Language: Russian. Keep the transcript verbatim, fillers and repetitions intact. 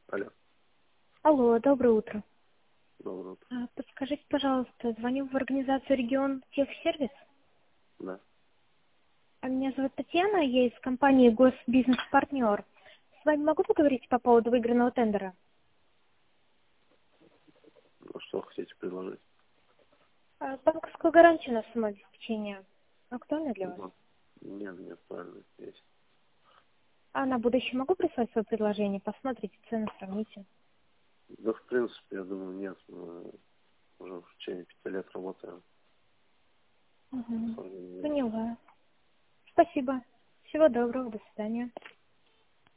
Алло. Алло, доброе утро. Доброе утро. А, Подскажите, пожалуйста, звоню в организацию «Регион Техсервис». Да. А Меня зовут Татьяна, я из компании «Госбизнес-партнер». С вами могу поговорить по поводу выигранного тендера? Ну, что хотите предложить? А, Банковскую гарантию на самообеспечение. Актуально для вас? Ну, нет, нет, правильно, есть. А на будущее могу прислать свое предложение? Посмотрите цены, сравните. Да, в принципе, я думаю, нет. Мы уже в течение пяти лет работаем с Угу. организацией. Поняла. Спасибо. Всего доброго, до свидания.